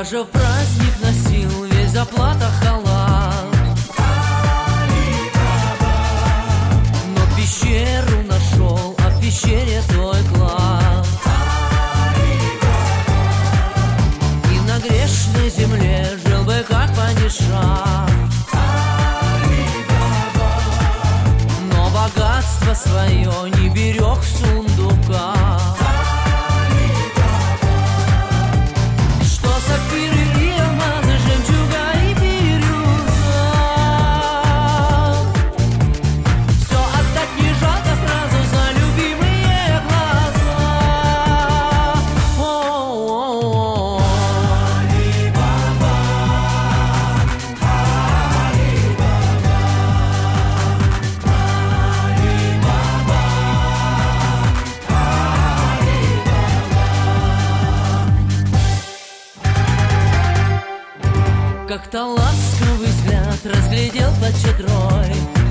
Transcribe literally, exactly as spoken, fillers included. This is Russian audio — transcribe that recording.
Даже в праздник носил весь заплата халат. Но пещеру нашел, а в пещере твой клад. И на грешной земле жил бы как падиша. Но богатство свое не берег в сундуках. Как-то ласковый взгляд разглядел под чадрой